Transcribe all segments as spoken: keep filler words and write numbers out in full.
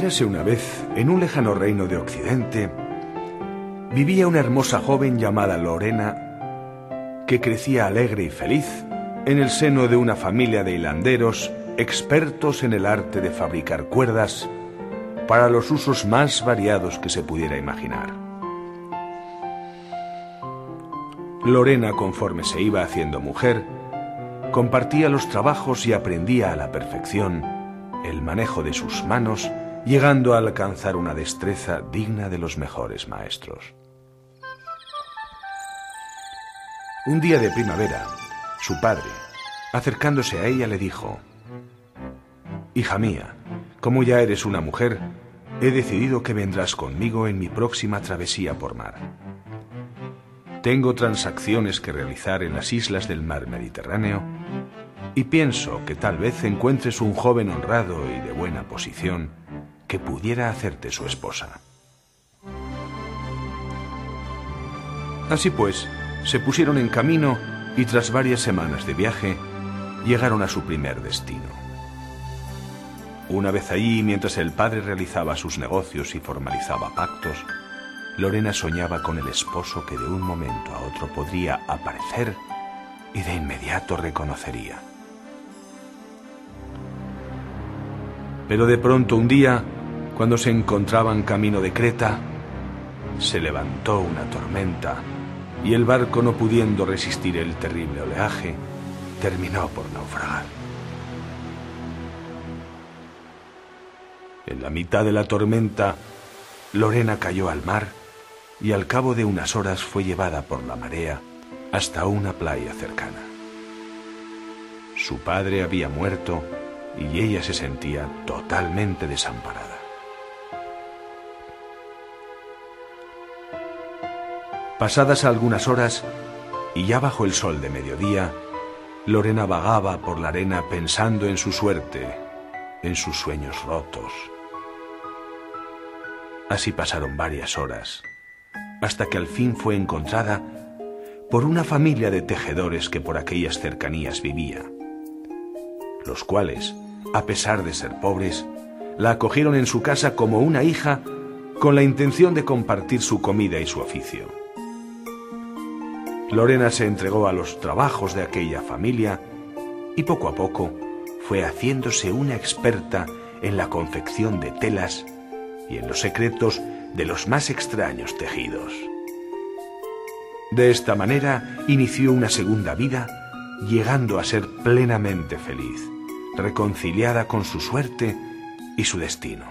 Érase una vez, en un lejano reino de Occidente, vivía una hermosa joven llamada Lorena, que crecía alegre y feliz en el seno de una familia de hilanderos expertos en el arte de fabricar cuerdas para los usos más variados que se pudiera imaginar. Lorena, conforme se iba haciendo mujer, compartía los trabajos y aprendía a la perfección el manejo de sus manos, llegando a alcanzar una destreza digna de los mejores maestros. Un día de primavera, su padre, acercándose a ella, le dijo: «Hija mía, como ya eres una mujer, he decidido que vendrás conmigo en mi próxima travesía por mar. Tengo transacciones que realizar en las islas del mar Mediterráneo y pienso que tal vez encuentres un joven honrado y de buena posición que pudiera hacerte su esposa». Así pues, se pusieron en camino y tras varias semanas de viaje, llegaron a su primer destino. Una vez allí, mientras el padre realizaba sus negocios y formalizaba pactos, Lorena soñaba con el esposo que de un momento a otro podría aparecer y de inmediato reconocería. Pero de pronto un día, cuando se encontraban camino de Creta, se levantó una tormenta y el barco, no pudiendo resistir el terrible oleaje, terminó por naufragar. En la mitad de la tormenta, Lorena cayó al mar y al cabo de unas horas fue llevada por la marea hasta una playa cercana. Su padre había muerto y ella se sentía totalmente desamparada. Pasadas algunas horas, y ya bajo el sol de mediodía, Lorena vagaba por la arena pensando en su suerte, en sus sueños rotos. Así pasaron varias horas, hasta que al fin fue encontrada por una familia de tejedores que por aquellas cercanías vivía, los cuales, a pesar de ser pobres, la acogieron en su casa como una hija con la intención de compartir su comida y su oficio. Lorena se entregó a los trabajos de aquella familia y poco a poco fue haciéndose una experta en la confección de telas y en los secretos de los más extraños tejidos. De esta manera inició una segunda vida, llegando a ser plenamente feliz, reconciliada con su suerte y su destino.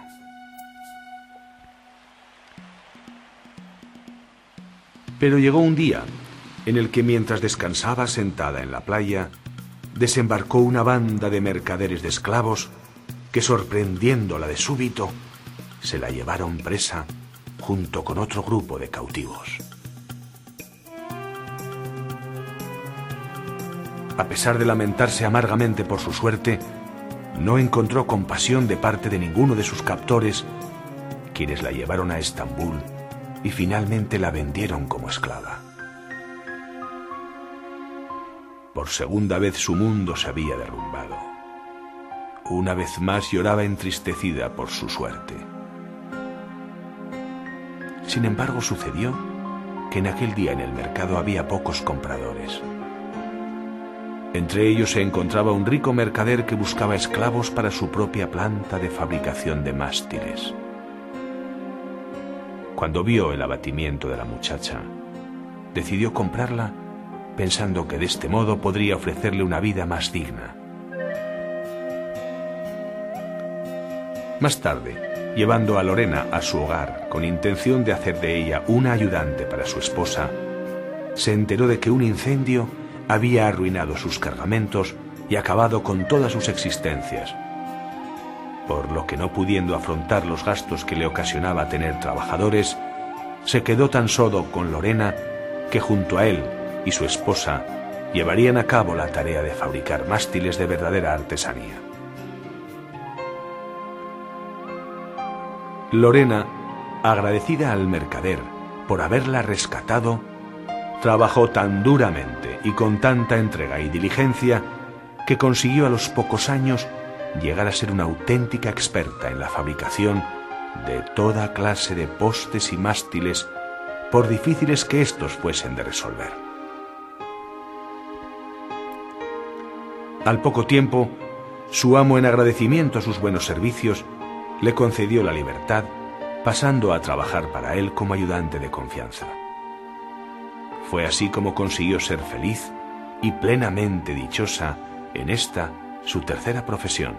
Pero llegó un día en el que, mientras descansaba sentada en la playa, desembarcó una banda de mercaderes de esclavos que, sorprendiéndola de súbito, se la llevaron presa junto con otro grupo de cautivos. A pesar de lamentarse amargamente por su suerte, no encontró compasión de parte de ninguno de sus captores, quienes la llevaron a Estambul y finalmente la vendieron como esclava. Por segunda vez su mundo se había derrumbado. Una vez más lloraba entristecida por su suerte. Sin embargo, sucedió que en aquel día en el mercado había pocos compradores. Entre ellos se encontraba un rico mercader que buscaba esclavos para su propia planta de fabricación de mástiles. Cuando vio el abatimiento de la muchacha, decidió comprarla, pensando que de este modo podría ofrecerle una vida más digna. Más tarde, llevando a Lorena a su hogar con intención de hacer de ella una ayudante para su esposa, se enteró de que un incendio había arruinado sus cargamentos y acabado con todas sus existencias, por lo que, no pudiendo afrontar los gastos que le ocasionaba tener trabajadores, se quedó tan solo con Lorena que junto a él y su esposa llevarían a cabo la tarea de fabricar mástiles de verdadera artesanía. Lorena, agradecida al mercader por haberla rescatado, trabajó tan duramente y con tanta entrega y diligencia que consiguió a los pocos años llegar a ser una auténtica experta en la fabricación de toda clase de postes y mástiles, por difíciles que éstos fuesen de resolver. Al poco tiempo, su amo, en agradecimiento a sus buenos servicios, le concedió la libertad, pasando a trabajar para él como ayudante de confianza. Fue así como consiguió ser feliz y plenamente dichosa en esta, su tercera profesión.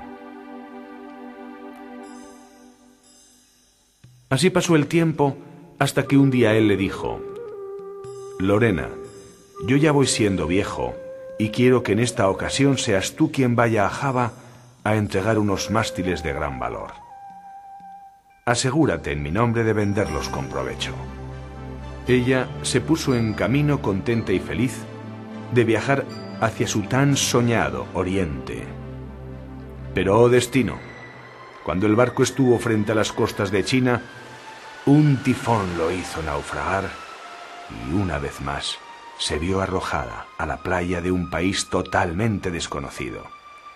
Así pasó el tiempo hasta que un día él le dijo: Lorena, yo ya voy siendo viejo y quiero que en esta ocasión seas tú quien vaya a Java a entregar unos mástiles de gran valor. Asegúrate en mi nombre de venderlos con provecho. Ella se puso en camino contenta y feliz de viajar hacia su tan soñado Oriente. Pero, oh destino, cuando el barco estuvo frente a las costas de China, un tifón lo hizo naufragar y una vez más se vio arrojada a la playa de un país totalmente desconocido.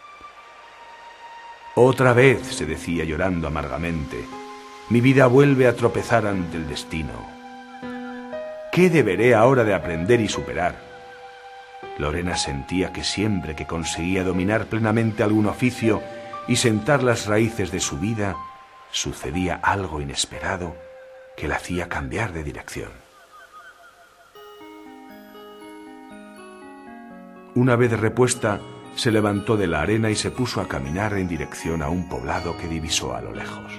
Otra vez, se decía llorando amargamente, mi vida vuelve a tropezar ante el destino. ¿Qué deberé ahora de aprender y superar? Lorena sentía que siempre que conseguía dominar plenamente algún oficio y sentar las raíces de su vida, sucedía algo inesperado que la hacía cambiar de dirección. Una vez repuesta, se levantó de la arena y se puso a caminar en dirección a un poblado que divisó a lo lejos.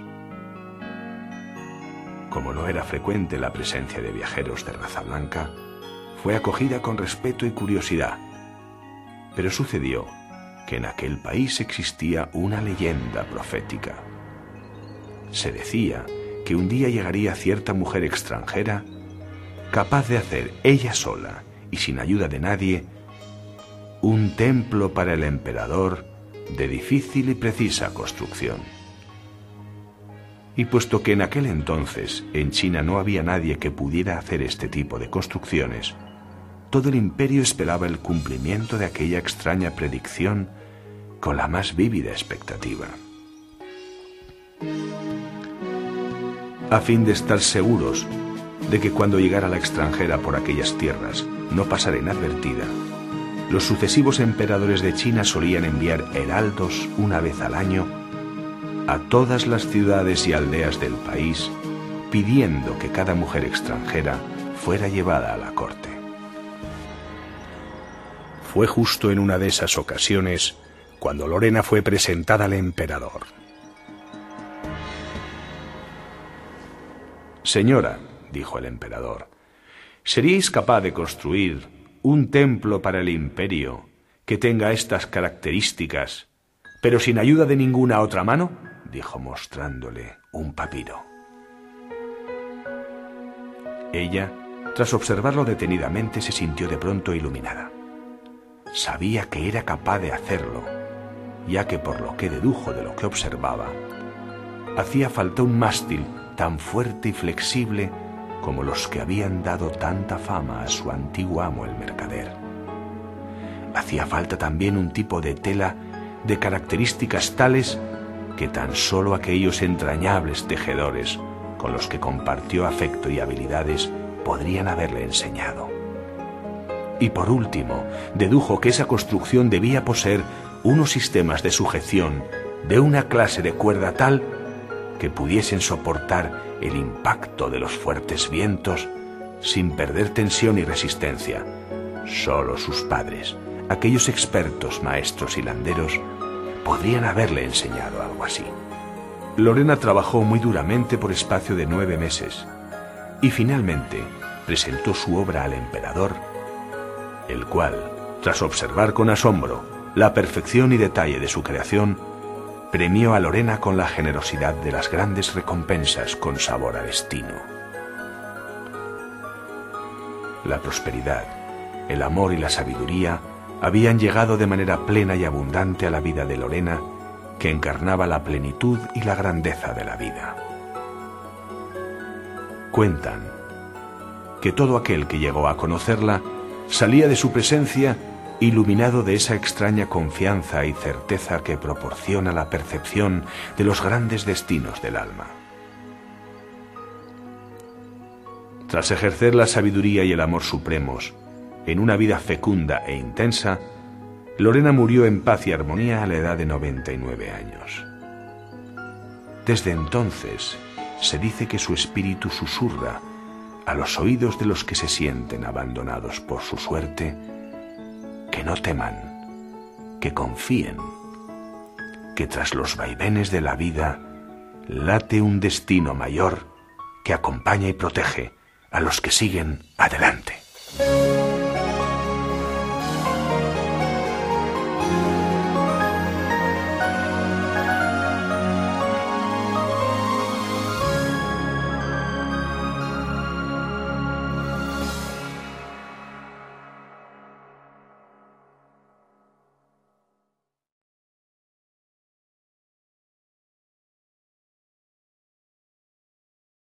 Como no era frecuente la presencia de viajeros de raza blanca, fue acogida con respeto y curiosidad. Pero sucedió que en aquel país existía una leyenda profética. Se decía que un día llegaría cierta mujer extranjera capaz de hacer ella sola y sin ayuda de nadie un templo para el emperador de difícil y precisa construcción. Y puesto que en aquel entonces en China no había nadie que pudiera hacer este tipo de construcciones, todo el imperio esperaba el cumplimiento de aquella extraña predicción con la más vívida expectativa. A fin de estar seguros de que cuando llegara la extranjera por aquellas tierras no pasara inadvertida, los sucesivos emperadores de China solían enviar heraldos una vez al año a todas las ciudades y aldeas del país, pidiendo que cada mujer extranjera fuera llevada a la corte. Fue justo en una de esas ocasiones cuando Lorena fue presentada al emperador. Señora, dijo el emperador, ¿seríais capaz de construir un templo para el imperio que tenga estas características, pero sin ayuda de ninguna otra mano? Dijo mostrándole un papiro. Ella, tras observarlo detenidamente, se sintió de pronto iluminada. Sabía que era capaz de hacerlo, ya que por lo que dedujo de lo que observaba, hacía falta un mástil tan fuerte y flexible como los que habían dado tanta fama a su antiguo amo el mercader. Hacía falta también un tipo de tela de características tales que tan solo aquellos entrañables tejedores con los que compartió afecto y habilidades podrían haberle enseñado. Y por último, dedujo que esa construcción debía poseer unos sistemas de sujeción de una clase de cuerda tal que pudiesen soportar el impacto de los fuertes vientos sin perder tensión y resistencia. Solo sus padres, aquellos expertos maestros hilanderos, podrían haberle enseñado algo así. Lorena trabajó muy duramente por espacio de nueve meses y finalmente presentó su obra al emperador, el cual, tras observar con asombro la perfección y detalle de su creación, premió a Lorena con la generosidad de las grandes recompensas con sabor a destino. La prosperidad, el amor y la sabiduría habían llegado de manera plena y abundante a la vida de Lorena, que encarnaba la plenitud y la grandeza de la vida. Cuentan que todo aquel que llegó a conocerla salía de su presencia iluminado de esa extraña confianza y certeza que proporciona la percepción de los grandes destinos del alma. Tras ejercer la sabiduría y el amor supremos en una vida fecunda e intensa, Lorena murió en paz y armonía a la edad de noventa y nueve años. Desde entonces, se dice que su espíritu susurra a los oídos de los que se sienten abandonados por su suerte, que no teman, que confíen, que tras los vaivenes de la vida late un destino mayor que acompaña y protege a los que siguen adelante.